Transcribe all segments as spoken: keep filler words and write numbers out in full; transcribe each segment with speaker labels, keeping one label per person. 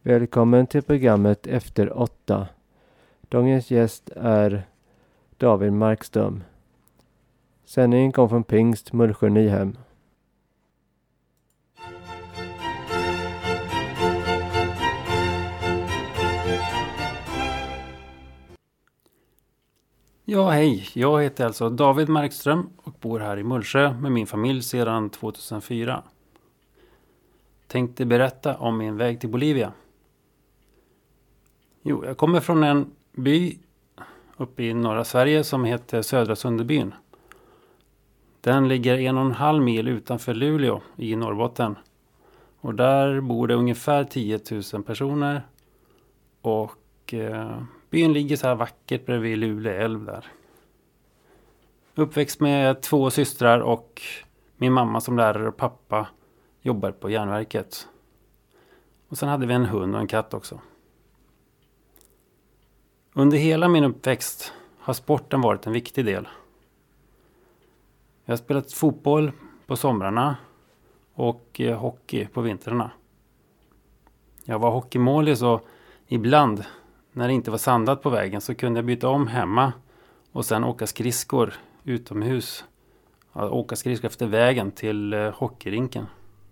Speaker 1: Välkommen till programmet Efter åtta. Dagens gäst är David Markström. Sändningen kom från Pingst, Mullsjö, Nyhem.
Speaker 2: Ja, hej. Jag heter alltså David Markström och bor här i Mullsjö med min familj sedan tvåtusenfyra. Tänkte berätta om min väg till Bolivia. Jo, jag kommer från en by uppe i norra Sverige som heter Södra Sunderbyn. Den ligger en och en halv mil utanför Luleå i Norrbotten. Och där bor det ungefär tio tusen personer. Och eh, byn ligger så här vackert bredvid Luleå älv där. Uppväxt med två systrar och min mamma som lärare och pappa jobbar på järnverket. Och sen hade vi en hund och en katt också. Under hela min uppväxt har sporten varit en viktig del. Jag har spelat fotboll på somrarna och hockey på vintrarna. Jag var hockeymålis och ibland när det inte var sandat på vägen så kunde jag byta om hemma och sen åka skridskor utomhus. Ja, åka skridskor efter vägen till hockeyrinken.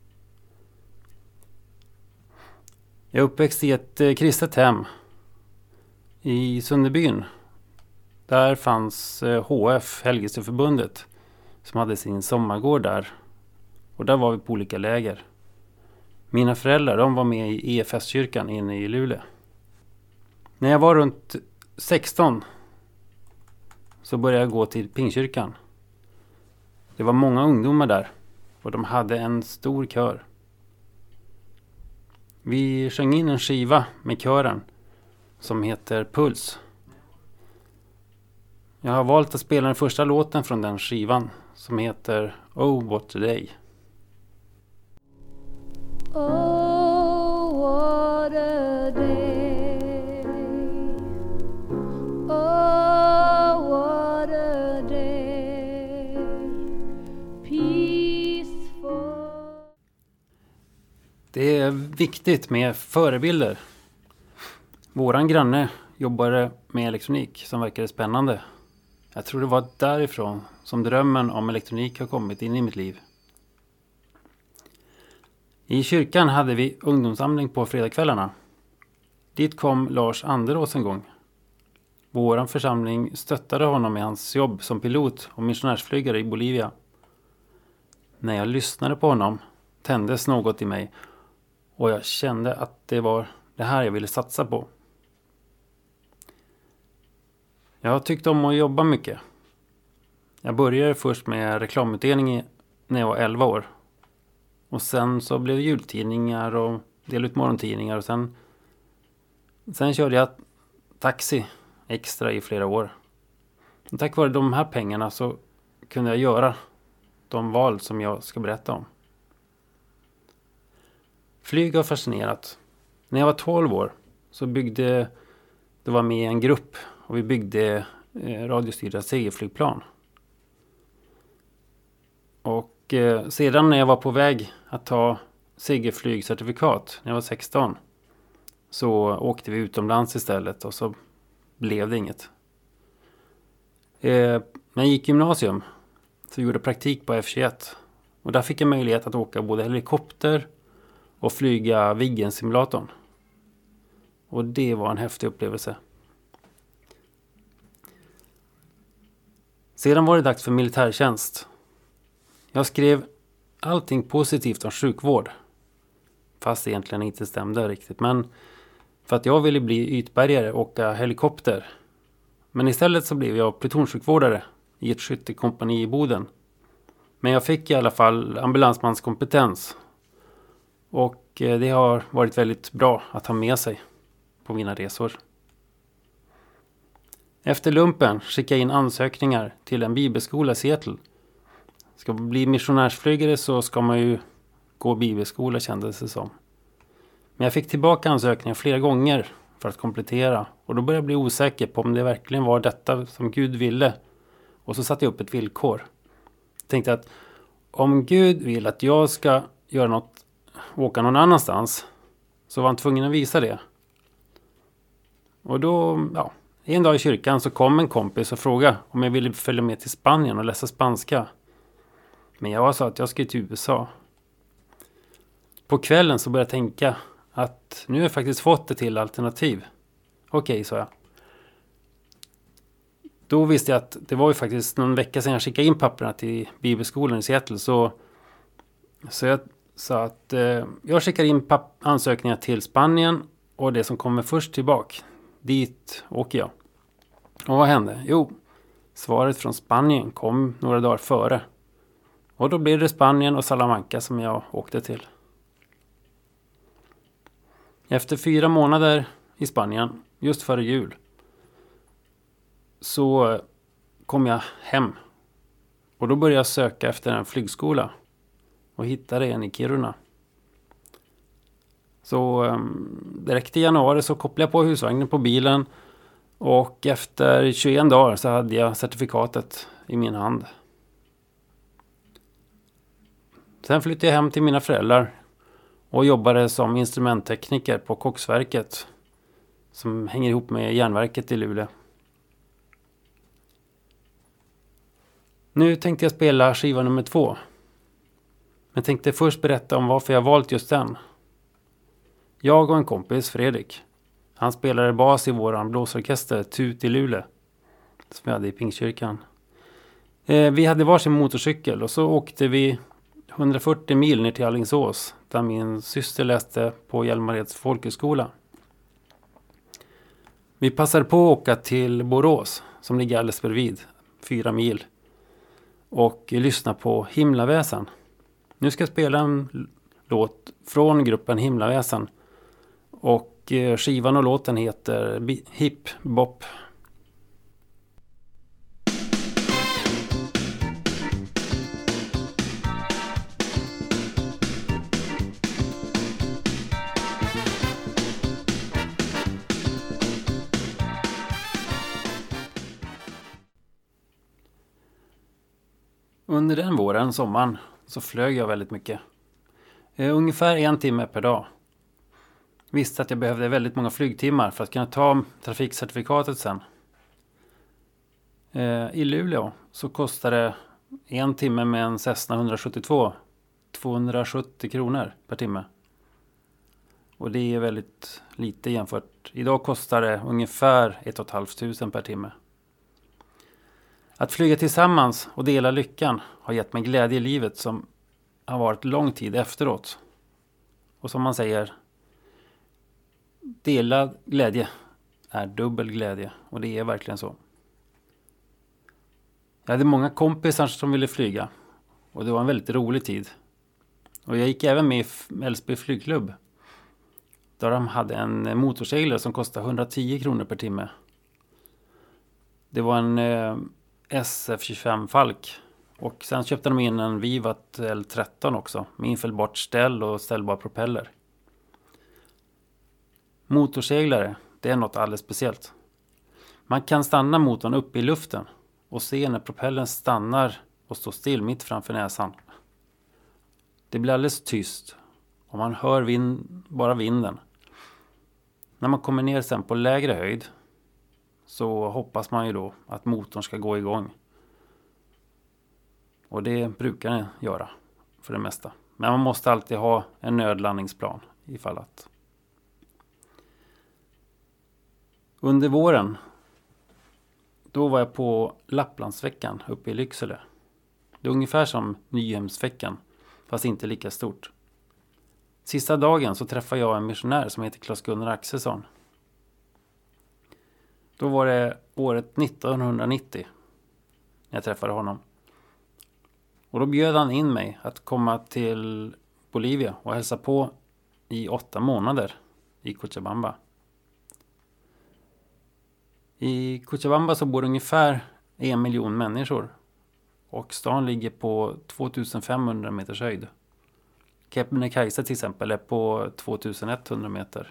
Speaker 2: Jag är uppväxt i ett kristet hem i Sunderbyn. Där fanns H F, Helgelseförbundet, som hade sin sommargård där. Och där var vi på olika läger. Mina föräldrar, de var med i E F S-kyrkan inne i Luleå. När jag var runt sexton så började jag gå till Pingkyrkan. Det var många ungdomar där och de hade en stor kör. Vi sjöng in en skiva med kören som heter Puls. Jag har valt att spela den första låten från den skivan som heter Oh What a Day.
Speaker 3: Oh what a day. Oh what a day. Peaceful.
Speaker 2: Det är viktigt med förebilder. Våran granne jobbade med elektronik som verkade spännande. Jag tror det var därifrån som drömmen om elektronik har kommit in i mitt liv. I kyrkan hade vi ungdomssamling på fredagskvällarna. Dit kom Lars Anderås en gång. Våran församling stöttade honom i hans jobb som pilot och missionärsflygare i Bolivia. När jag lyssnade på honom tändes något i mig och jag kände att det var det här jag ville satsa på. Jag tyckte om att jobba mycket. Jag började först med reklamutdelning när jag var elva år. Och sen så blev det jultidningar och delade ut morgontidningar. Och sen, sen körde jag taxi extra i flera år. Och tack vare de här pengarna så kunde jag göra de val som jag ska berätta om. Flyg har fascinerat. När jag var tolv år så byggde, det var med i en grupp och vi byggde eh, radiostyrda segelflygplan. Och eh, sedan när jag var på väg att ta segelflygcertifikat när jag var sexton så åkte vi utomlands istället och så blev det inget. Eh, när jag gick gymnasium så gjorde jag praktik på F tjugoett och där fick jag möjlighet att åka både helikopter och flyga Viggen-simulatorn. Och det var en häftig upplevelse. Sedan var det dags för militärtjänst. Jag skrev allting positivt om sjukvård. Fast det egentligen inte stämde riktigt. Men för att jag ville bli ytbärgare och åka helikopter. Men istället så blev jag plutonsjukvårdare i ett skyttekompani i Boden. Men jag fick i alla fall ambulansmanskompetens. Och det har varit väldigt bra att ha med sig på mina resor. Efter lumpen skickade jag in ansökningar till en bibelskola i Seattle. Ska man bli missionärsflygare så ska man ju gå bibelskola, kändes det som. Men jag fick tillbaka ansökningar flera gånger för att komplettera. Och då började jag bli osäker på om det verkligen var detta som Gud ville. Och så satte jag upp ett villkor. Jag tänkte att om Gud vill att jag ska göra något, åka någon annanstans, så var han tvungen att visa det. Och då, ja, en dag i kyrkan så kom en kompis och frågade om jag ville följa med till Spanien och läsa spanska. Men jag sa att jag skulle till U S A. På kvällen så började jag tänka att nu har jag faktiskt fått ett till alternativ. Okej, sa jag. Då visste jag att det var ju faktiskt någon vecka sedan jag skickade in papperna till bibelskolan i Seattle. Så, så jag sa att eh, jag skickar in papp- ansökningar till Spanien och det som kommer först tillbaka. Dit åker jag. Och vad hände? Jo, svaret från Spanien kom några dagar före. Och då blev det Spanien och Salamanca som jag åkte till. Efter fyra månader i Spanien, just före jul, så kom jag hem. Och då började jag söka efter en flygskola. Och hittade en i Kiruna. Så um, direkt i januari så kopplade jag på husvagnen på bilen. Och efter tjugoen dagar så hade jag certifikatet i min hand. Sen flyttade jag hem till mina föräldrar. Och jobbade som instrumenttekniker på Koksverket. Som hänger ihop med järnverket i Luleå. Nu tänkte jag spela skiva nummer två. Men tänkte först berätta om varför jag valt just den. Jag och en kompis, Fredrik. Han spelade bas i våran blåsorkester Tut i Luleå. Som vi hade i Pingstkyrkan. Eh, vi hade varsin motorcykel och så åkte vi hundrafyrtio mil ner till Alingsås. Där min syster läste på Hjälmareds folkhögskola. Vi passade på att åka till Borås. Som ligger alldeles bredvid. Fyra mil. Och lyssna på Himlaväsen. Nu ska jag spela en låt från gruppen Himlaväsen. Och skivan och låten heter Hip Bop. Under den våren, sommaren, så flög jag väldigt mycket. Eh, ungefär en timme per dag. Visste att jag behövde väldigt många flygtimmar för att kunna ta trafikcertifikatet sen. Eh, I Luleå så kostade en timme med en Cessna etthundrasjuttiotvå tvåhundrasjuttio kronor per timme. Och det är väldigt lite jämfört. Idag kostar det ungefär ett och ett halvt tusen per timme. Att flyga tillsammans och dela lyckan har gett mig glädje i livet som har varit lång tid efteråt. Och som man säger, delad glädje är dubbel glädje. Och det är verkligen så. Jag hade många kompisar som ville flyga. Och det var en väldigt rolig tid. Och jag gick även med i Älvsby flygklubb. Där de hade en motorseglare som kostade hundratio kronor per timme. Det var en eh, S F tjugofem Falk. Och sen köpte de in en Vivat L tretton också. Med infällbart ställ och ställbar propeller. Motorseglare, det är något alldeles speciellt. Man kan stanna motorn uppe i luften. Och se när propellern stannar och står still mitt framför näsan. Det blir alldeles tyst. Och man hör vind, bara vinden. När man kommer ner sen på lägre höjd. Så hoppas man ju då att motorn ska gå igång. Och det brukar den göra för det mesta. Men man måste alltid ha en nödlandningsplan ifall att. Under våren. Då var jag på Lapplandsveckan uppe i Lycksele. Det är ungefär som Nyhemsveckan. Fast inte lika stort. Sista dagen så träffade jag en missionär som heter Claes-Gunnar Axelsson. Då var det året nittonhundranittio när jag träffade honom. Och då bjöd han in mig att komma till Bolivia och hälsa på i åtta månader i Cochabamba. I Cochabamba så bor ungefär en miljon människor. Och stan ligger på tvåtusenfemhundra meters höjd. Kebnekaise till exempel är på tvåtusenetthundra meter.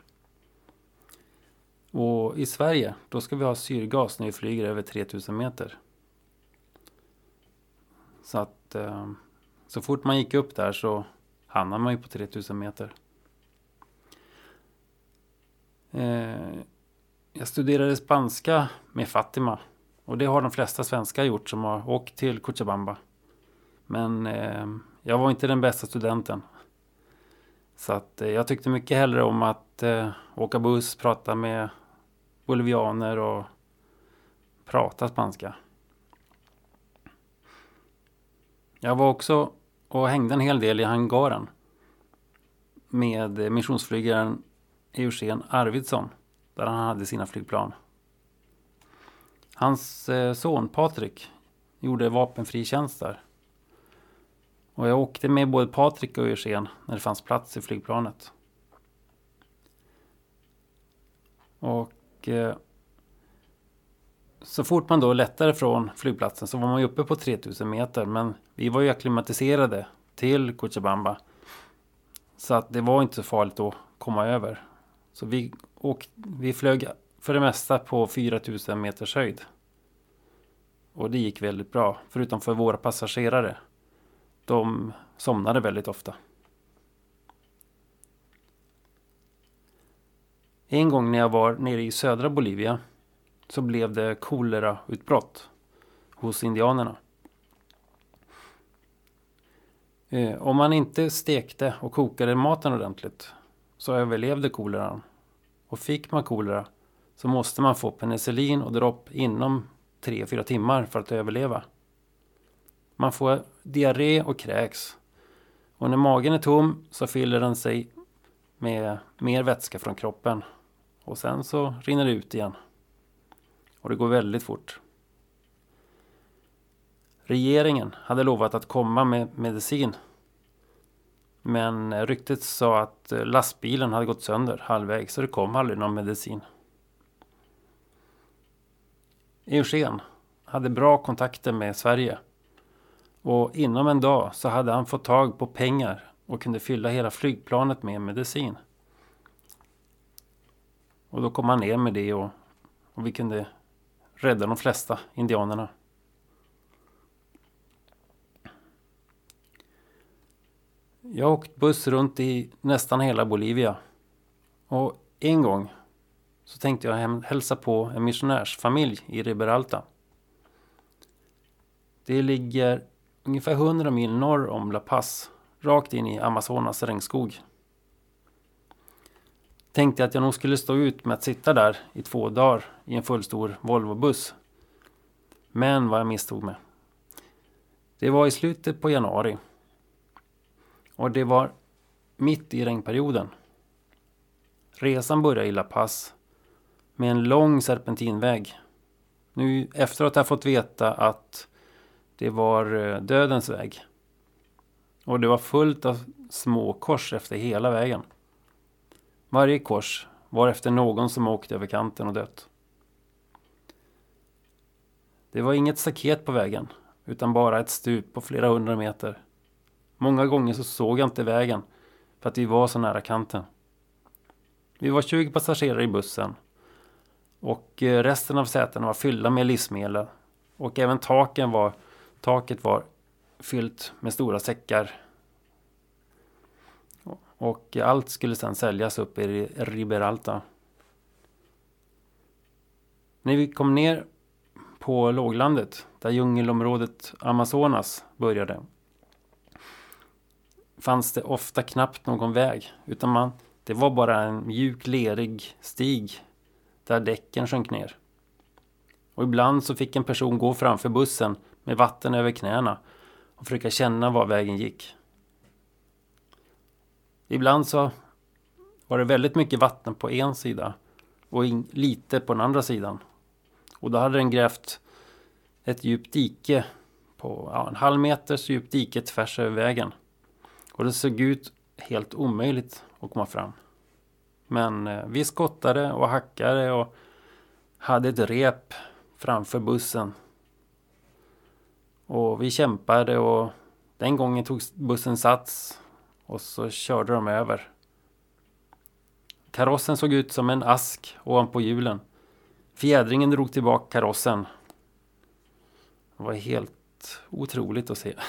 Speaker 2: Och i Sverige, då ska vi ha syrgas när vi flyger över tretusen meter. Så att eh, så fort man gick upp där så hamnar man ju på tretusen meter. Eh, jag studerade spanska med Fatima. Och det har de flesta svenskar gjort som har åkt till Cochabamba. Men eh, jag var inte den bästa studenten. Så att eh, jag tyckte mycket hellre om att eh, åka buss, prata med bolivianer och prata spanska. Jag var också och hängde en hel del i hangaren med missionsflygaren Eugen Arvidsson, där han hade sina flygplan. Hans eh, son Patrik gjorde vapenfri tjänst där. Och jag åkte med både Patrik och Eugen när det fanns plats i flygplanet. Och eh, så fort man då lättade från flygplatsen så var man ju uppe på tre tusen meter. Men vi var ju akklimatiserade till Cochabamba. Så att det var inte så farligt att komma över. Så vi, åkte, vi flög för det mesta på fyra tusen meters höjd. Och det gick väldigt bra. Förutom för våra passagerare. De somnade väldigt ofta. En gång när jag var nere i södra Bolivia så blev det kolerautbrott hos indianerna. Eh, om man inte stekte och kokade maten ordentligt så överlevde koleran. Och fick man kolera så måste man få penicillin och dropp inom tre fyra timmar för att överleva. Man får diarré och kräks. Och när magen är tom så fyller den sig med mer vätska från kroppen. Och sen så rinner det ut igen. Och det går väldigt fort. Regeringen hade lovat att komma med medicin. Men ryktet sa att lastbilen hade gått sönder halvvägs så det kom aldrig någon medicin. Eugen hade bra kontakter med Sverige. Och inom en dag så hade han fått tag på pengar och kunde fylla hela flygplanet med medicin. Och då kom han ner med det och, och vi kunde rädda de flesta indianerna. Jag har åkt buss runt i nästan hela Bolivia. Och en gång så tänkte jag hem, hälsa på en missionärsfamilj i Riberalta. Det ligger ungefär hundra mil norr om La Paz, rakt in i Amazonas regnskog. Tänkte att jag nog skulle stå ut med att sitta där i två dagar i en fullstor Volvo-buss. Men vad jag misstog mig. Det var i slutet på januari. Och det var mitt i regnperioden. Resan började i La Paz med en lång serpentinväg. Nu efteråt har jag fått veta att det var dödens väg. Och det var fullt av små kors efter hela vägen. Varje kors var efter någon som åkt över kanten och dött. Det var inget staket på vägen, utan bara ett stup på flera hundra meter. Många gånger så såg jag inte vägen för att vi var så nära kanten. Vi var tjugo passagerare i bussen. Och resten av sätena var fyllda med livsmedel. Och även taken var, taket var fyllt med stora säckar. Och allt skulle sedan säljas upp i Riberalta. När vi kom ner på låglandet, där djungelområdet Amazonas började, fanns det ofta knappt någon väg. Utan man, det var bara en mjuk lerig stig där däcken sjönk ner. Och ibland så fick en person gå framför bussen med vatten över knäna och försöka känna var vägen gick. Ibland så var det väldigt mycket vatten på en sida och in, lite på den andra sidan. Och då hade den grävt ett djupt dike på ja, en halv meters djupt dike tvärs över vägen. Och det såg ut helt omöjligt att komma fram. Men eh, vi skottade och hackade och hade ett rep framför bussen. Och vi kämpade och den gången tog bussen sats och så körde de över. Karossen såg ut som en ask ovanpå hjulen. Fjädringen drog tillbaka karossen. Det var helt otroligt att se.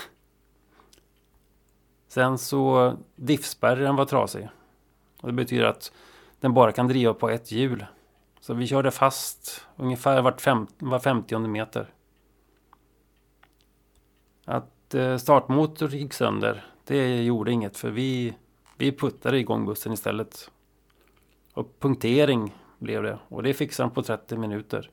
Speaker 2: Sen så diffspärren var trasig. Och det betyder att den bara kan driva på ett hjul. Så vi körde fast ungefär vart fem, var femtionde meter. Att eh, startmotor gick sönder, det gjorde inget för vi, vi puttade igång bussen istället. Och punktering blev det och det fixade de på trettio minuter.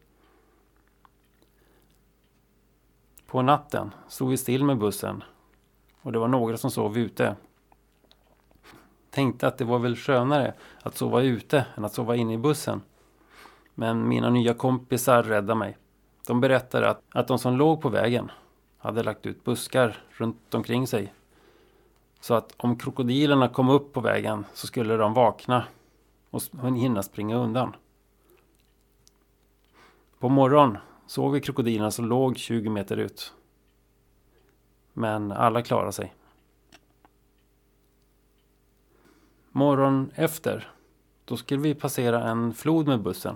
Speaker 2: På natten stod vi still med bussen och det var några som sov ute. Tänkte att det var väl skönare att sova ute än att sova inne i bussen. Men mina nya kompisar räddade mig. De berättade att, att de som låg på vägen hade lagt ut buskar runt omkring sig. Så att om krokodilerna kom upp på vägen så skulle de vakna och hinna springa undan. På morgon såg vi krokodilerna som låg tjugo meter ut. Men alla klarade sig. Morgon efter, då skulle vi passera en flod med bussen.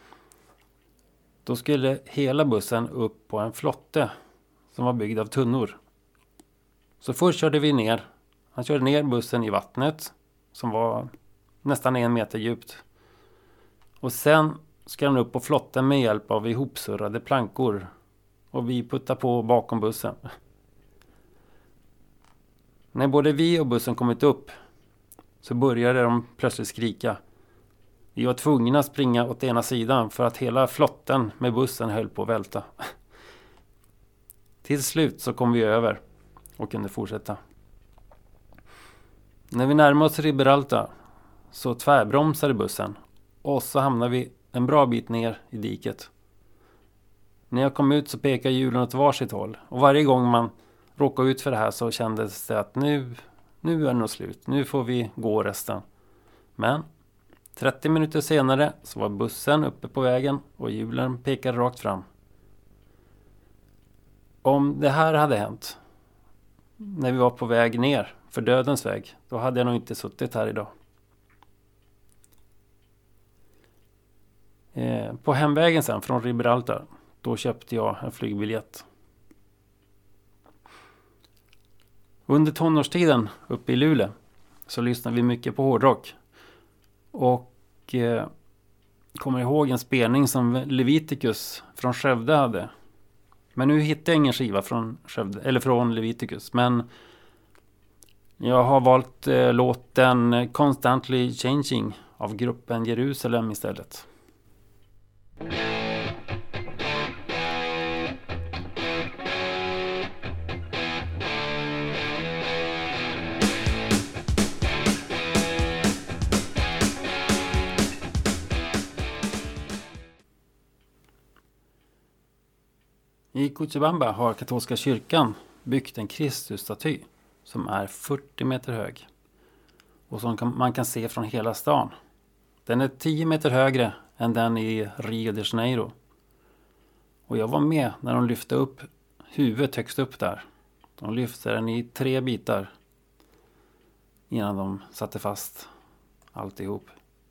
Speaker 2: Då skulle hela bussen upp på en flotte som var byggd av tunnor. Så först körde vi ner. Han körde ner bussen i vattnet som var nästan en meter djupt. Och sen ska han upp på flotten med hjälp av ihopsurrade plankor. Och vi puttar på bakom bussen. När både vi och bussen kommit upp så började de plötsligt skrika. Vi var tvungna att springa åt ena sidan för att hela flotten med bussen höll på att välta. Till slut så kom vi över och kunde fortsätta. När vi närmade oss Riberalta så tvärbromsade bussen och så hamnade vi en bra bit ner i diket. När jag kom ut så pekade hjulen åt varsitt håll och varje gång man råkade ut för det här så kändes det att nu, nu är det nog slut. Nu får vi gå resten. Men trettio minuter senare så var bussen uppe på vägen och hjulen pekade rakt fram. Om det här hade hänt när vi var på väg ner för dödens väg, då hade jag nog inte suttit här idag. Eh, på hemvägen sen från Riberalta, då köpte jag en flygbiljett. Under tonårstiden uppe i Luleå så lyssnade vi mycket på hårdrock. Och eh, kommer ihåg en spelning som Leviticus från Skövde hade. Men nu hittar jag ingen skiva från Skövde, eller från Leviticus. Men jag har valt eh, låten Constantly Changing av gruppen Jerusalem istället. I Cochabamba har katolska kyrkan byggt en Kristusstaty som är fyrtio meter hög och som man kan se från hela stan. Den är tio meter högre än den i Rio de Janeiro. Och jag var med när de lyfte upp huvudet högst upp där. De lyfte den i tre bitar innan de satte fast alltihop.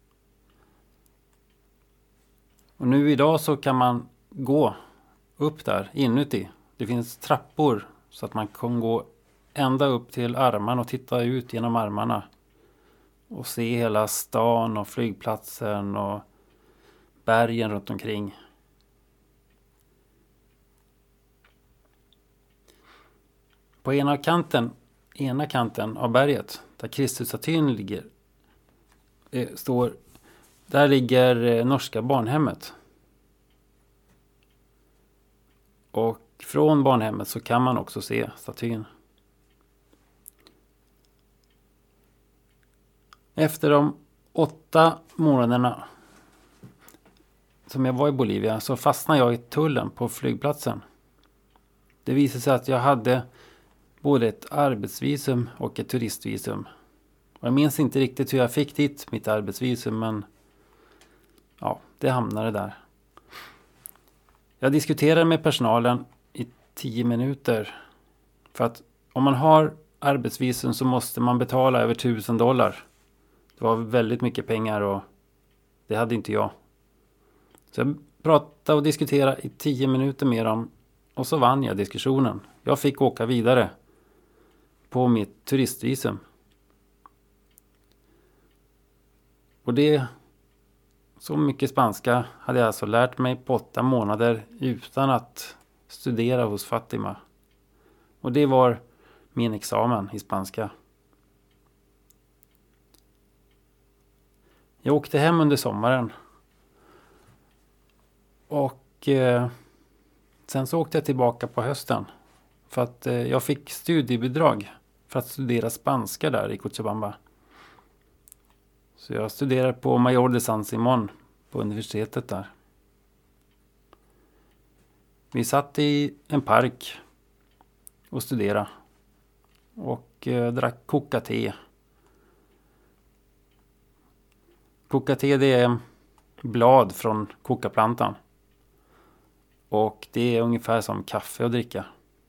Speaker 2: Och nu idag så kan man gå upp där inuti. Det finns trappor så att man kan gå ända upp till armarna och titta ut genom armarna. Och se hela stan och flygplatsen och bergen runt omkring. På ena kanten, ena kanten av berget där Kristusstatyn ligger eh, står, där ligger eh, norska barnhemmet. Och från barnhemmet så kan man också se statyn. Efter de åtta månaderna som jag var i Bolivia så fastnade jag i tullen på flygplatsen. Det visade sig att jag hade både ett arbetsvisum och ett turistvisum. Och jag minns inte riktigt hur jag fick dit mitt arbetsvisum, men ja, det hamnade där. Jag diskuterade med personalen i tio minuter. För att om man har arbetsvisum så måste man betala över tusen dollar. Det var väldigt mycket pengar och det hade inte jag. Så jag pratade och diskuterade i tio minuter med dem. Och så vann jag diskussionen. Jag fick åka vidare på mitt turistvisum. Och det Så mycket spanska hade jag alltså lärt mig på åtta månader utan att studera hos Fatima. Och det var min examen i spanska. Jag åkte hem under sommaren. Och eh, sen så åkte jag tillbaka på hösten. För att eh, jag fick studiebidrag för att studera spanska där i Cochabamba. Så jag studerade på Mayor de San Simón på universitetet där. Vi satt i en park och studerade. Och eh, drack coca-te. Coca-te det är blad från kokaplantan. Och det är ungefär som kaffe att dricka.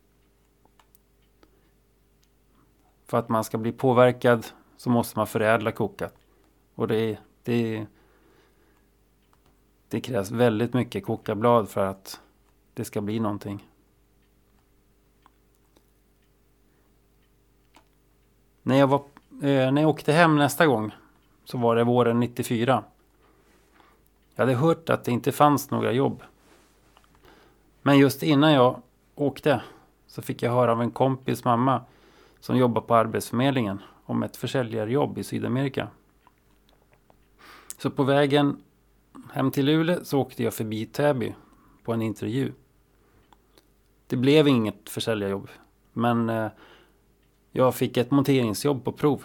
Speaker 2: För att man ska bli påverkad så måste man förädla kokat. Och det, det, det krävs väldigt mycket kokablad för att det ska bli någonting. När jag, var, eh, när jag åkte hem nästa gång så var det våren nittiofyra. Jag hade hört att det inte fanns några jobb. Men just innan jag åkte så fick jag höra av en kompis mamma som jobbar på Arbetsförmedlingen om ett försäljarjobb i Sydamerika. Så på vägen hem till Luleå så åkte jag förbi Täby på en intervju. Det blev inget försäljarjobb, men eh, jag fick ett monteringsjobb på prov.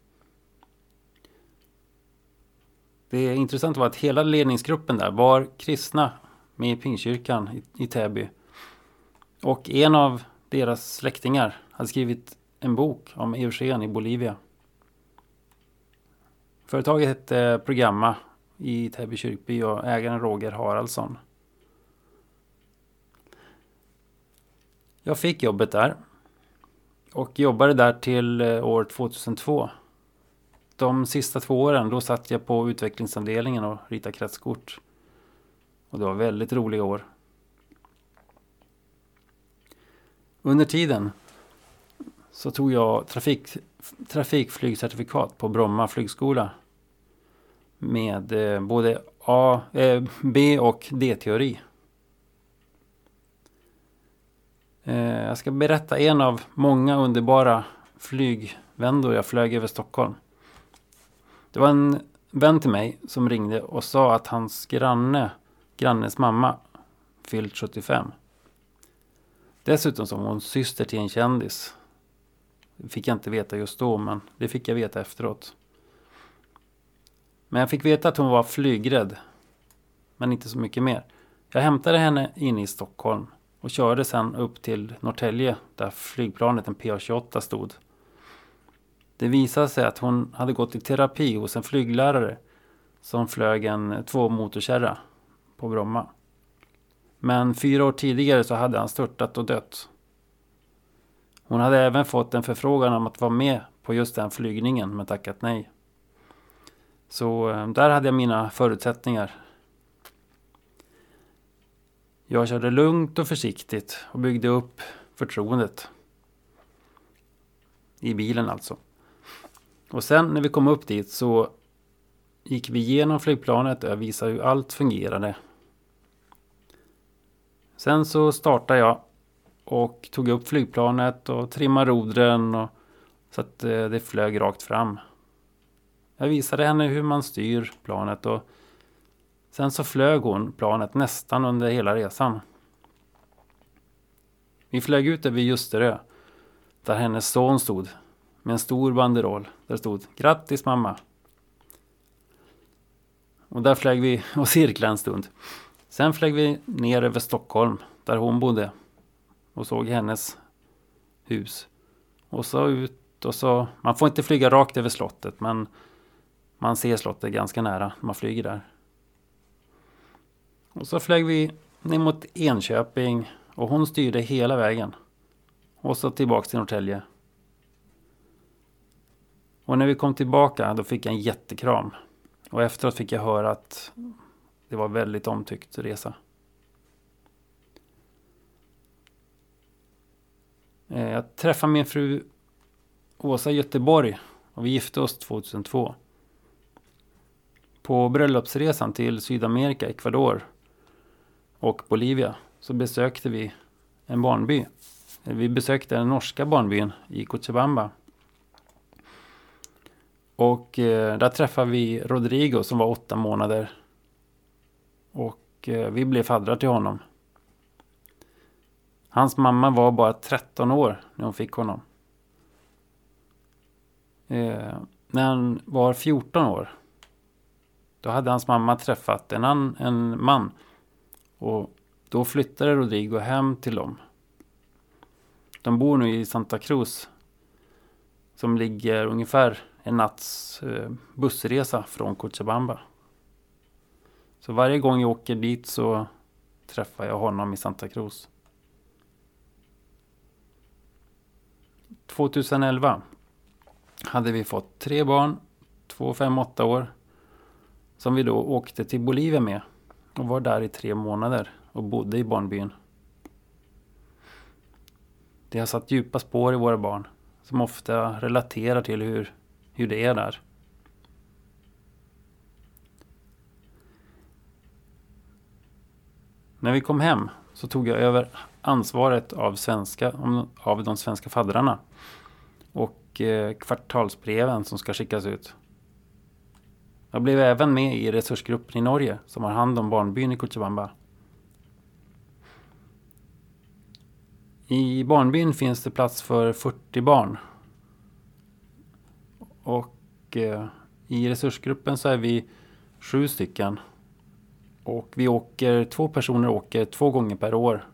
Speaker 2: Det intressanta var att hela ledningsgruppen där var kristna med i Pingstkyrkan i, i Täby. Och en av deras släktingar hade skrivit en bok om Eugen i Bolivia. Företaget hette Programma i Täby kyrkby och ägaren Roger Haraldsson. Jag fick jobbet där och jobbade där till år tvåtusentvå. De sista två åren då satt jag på utvecklingsavdelningen och ritade kretskort. Och det var väldigt roliga år. Under tiden så tog jag trafik, trafikflygcertifikat på Bromma flygskola. Med eh, både A, eh, B och D-teori. Eh, jag ska berätta en av många underbara flygvändor jag flög över Stockholm. Det var en vän till mig som ringde och sa att hans granne, grannes mamma, fyllt sjuttiofem. Dessutom som hon syster till en kändis. Det fick jag inte veta just då, men det fick jag veta efteråt. Men jag fick veta att hon var flygrädd. Men inte så mycket mer. Jag hämtade henne in i Stockholm och körde sen upp till Norrtälje där flygplanet en P A tjugoåtta stod. Det visade sig att hon hade gått i terapi hos en flyglärare som flög en tvåmotorkärra på Bromma. Men fyra år tidigare så hade han störtat och dött. Hon hade även fått en förfrågan om att vara med på just den flygningen men tackat nej. Så där hade jag mina förutsättningar. Jag körde lugnt och försiktigt och byggde upp förtroendet. I bilen alltså. Och sen när vi kom upp dit så gick vi igenom flygplanet och jag visade hur allt fungerade. Sen så startade jag och tog upp flygplanet och trimmade rodren och så att det flög rakt fram. Jag visade henne hur man styr planet och sen så flög hon planet nästan under hela resan. Vi flög ut över Ljusterö där hennes son stod med en stor banderoll. Där stod "Grattis mamma". Och där flög vi och cirklade en stund. Sen flög vi ner över Stockholm där hon bodde och såg hennes hus. Och så ut och så, man får inte flyga rakt över slottet men man ser slottet ganska nära när man flyger där. Och så flög vi ner mot Enköping och hon styrde hela vägen. Och så tillbaka till Norrtälje. Och när vi kom tillbaka då fick jag en jättekram. Och efteråt fick jag höra att det var väldigt omtyckt resa. Jag träffade min fru Åsa i Göteborg och vi gifte oss tvåtusentvå. På bröllopsresan till Sydamerika, Ecuador och Bolivia så besökte vi en barnby. Vi besökte den norska barnbyn i Cochabamba. Och eh, där träffade vi Rodrigo som var åtta månader. Och eh, vi blev faddrar till honom. Hans mamma var bara tretton år när hon fick honom. Eh, när han var fjorton år. Då hade hans mamma träffat en, an, en man. Och då flyttade Rodrigo hem till dem. De bor nu i Santa Cruz. Som ligger ungefär en natts eh, bussresa från Cochabamba. Så varje gång jag åker dit så träffar jag honom i Santa Cruz. tjugoelva hade vi fått tre barn, två, fem, åtta år. Som vi då åkte till Bolivia med. Och var där i tre månader och bodde i barnbyn. Det har satt djupa spår i våra barn. Som ofta relaterar till hur, hur det är där. När vi kom hem så tog jag över ansvaret av, svenska, av de svenska faddrarna. Och eh, kvartalsbreven som ska skickas ut. Jag blev även med i resursgruppen i Norge som har hand om barnbyn i Cochabamba. I barnbyn finns det plats för fyrtio barn. Och eh, i resursgruppen så är vi sju stycken. Och vi åker, två personer åker två gånger per år.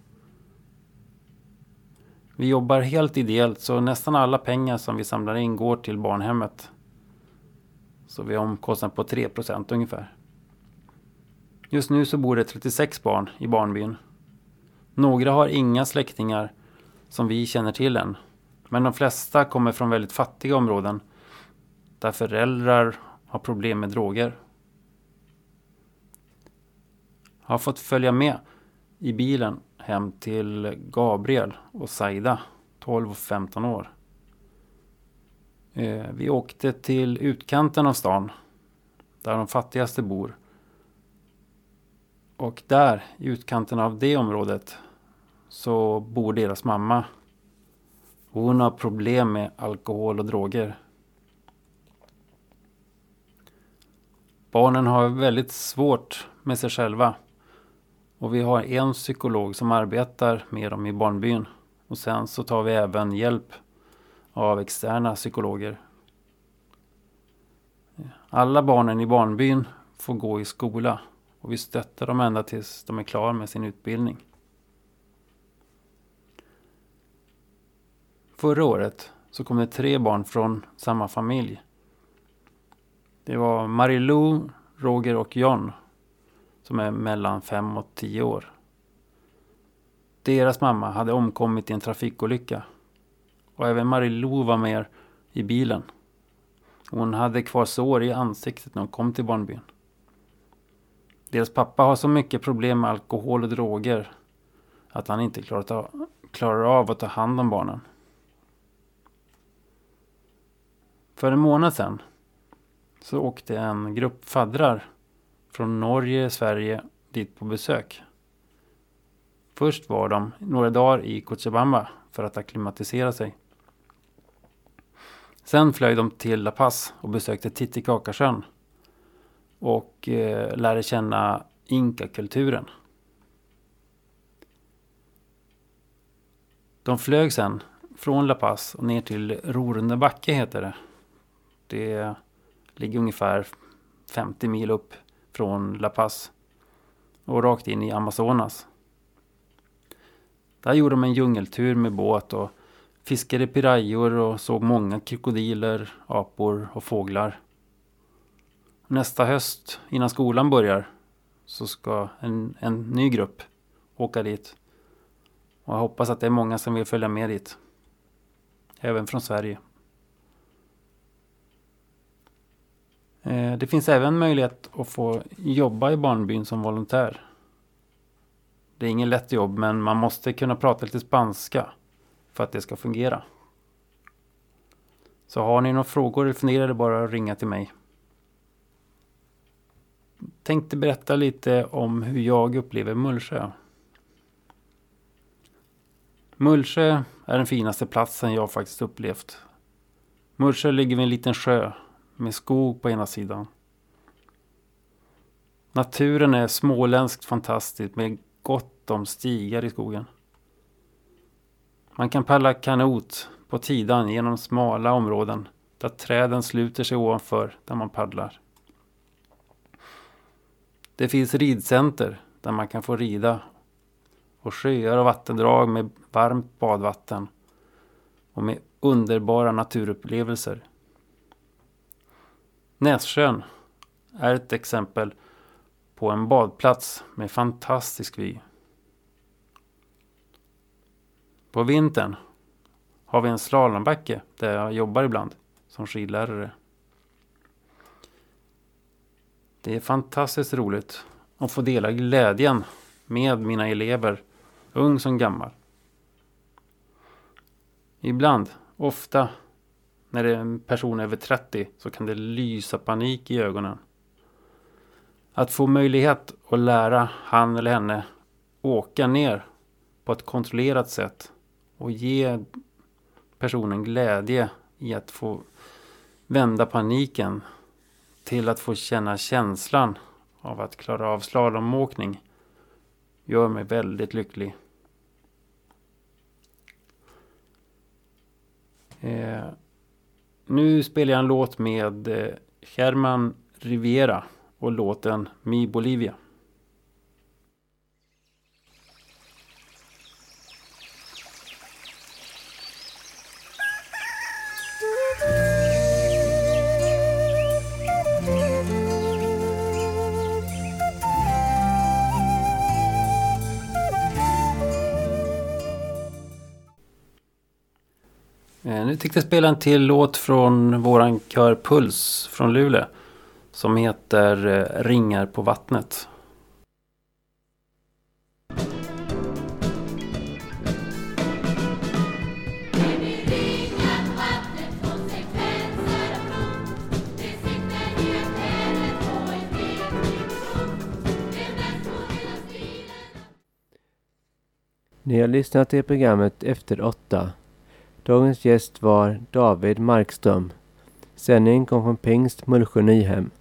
Speaker 2: Vi jobbar helt ideellt så nästan alla pengar som vi samlar in går till barnhemmet. Så vi har omkostnad på tre procent ungefär. Just nu så bor det trettiosex barn i barnbyn. Några har inga släktingar som vi känner till än. Men de flesta kommer från väldigt fattiga områden. Där föräldrar har problem med droger. Jag har fått följa med i bilen hem till Gabriel och Saida, tolv och femton år. Vi åkte till utkanten av stan, där de fattigaste bor. Och där, i utkanten av det området, så bor deras mamma. Hon har problem med alkohol och droger. Barnen har väldigt svårt med sig själva. Och vi har en psykolog som arbetar med dem i barnbyn. Och sen så tar vi även hjälp av externa psykologer. Alla barnen i barnbyn får gå i skola. Och vi stöttar dem ända tills de är klara med sin utbildning. Förra året så kom det tre barn från samma familj. Det var Marilou, Roger och John. Som är mellan fem och tio år. Deras mamma hade omkommit i en trafikolycka. Och även Marilou var med i bilen. Hon hade kvar sår i ansiktet när hon kom till barnbyn. Deras pappa har så mycket problem med alkohol och droger. Att han inte klarar av, klarar av att ta hand om barnen. För en månad sedan så åkte en grupp faddrar från Norge, Sverige dit på besök. Först var de några dagar i Cochabamba för att akklimatisera sig. Sen flög de till La Paz och besökte Titicacasjön och eh, lärde känna Inka-kulturen. De flög sen från La Paz och ner till Rorundabacke heter det. Det ligger ungefär femtio mil upp från La Paz och rakt in i Amazonas. Där gjorde de en djungeltur med båt och fiskade pirajor och såg många krokodiler, apor och fåglar. Nästa höst innan skolan börjar så ska en, en ny grupp åka dit. Och jag hoppas att det är många som vill följa med dit. Även från Sverige. Det finns även möjlighet att få jobba i barnbyn som volontär. Det är ingen lätt jobb men man måste kunna prata lite spanska för att det ska fungera. Så har ni några frågor eller funderar det bara att ringa till mig. tänkte berätta lite om hur jag upplever Mullsjö. Mullsjö är den finaste platsen jag faktiskt upplevt. Mullsjö ligger vid en liten sjö med skog på ena sidan. Naturen är småländskt fantastisk med gott om stigar i skogen. Man kan paddla kanot på Tidan genom smala områden där träden sluter sig ovanför där man paddlar. Det finns ridcenter där man kan få rida och sjöar och vattendrag med varmt badvatten och med underbara naturupplevelser. Nässjön är ett exempel på en badplats med fantastisk vy. På vintern har vi en slalombacke där jag jobbar ibland som skidlärare. Det är fantastiskt roligt att få dela glädjen med mina elever, ung som gammal. Ibland, ofta, när det är en person över trettio så kan det lysa panik i ögonen. Att få möjlighet att lära han eller henne åka ner på ett kontrollerat sätt och ge personen glädje i att få vända paniken till att få känna känslan av att klara av slalomåkning gör mig väldigt lycklig. Eh, nu spelar jag en låt med eh, Germán Rivera och låten Mi Bolivia. Nu tänkte jag spela en till låt från våran kör Puls från Luleå som heter Ringar på vattnet.
Speaker 1: Ni har lyssnat till programmet Efter åtta. Dagens gäst var David Markström. Sändningen kom från Pingst Mullsjö Nyhem.